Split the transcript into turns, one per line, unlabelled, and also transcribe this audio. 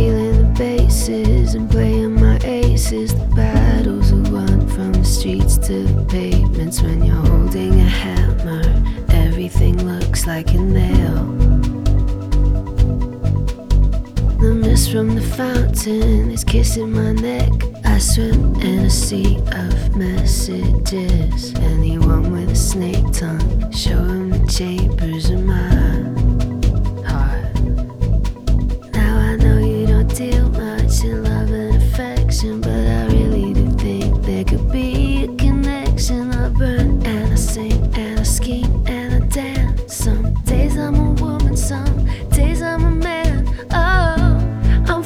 feeling the bases and playing my aces. The battles are won from the streets to the pavements. When you're holding a hammer, everything looks like a nail. The mist from the fountain is kissing my neck. I swim in a sea of messages. Anyone with a snake tongue, show him the chambers of my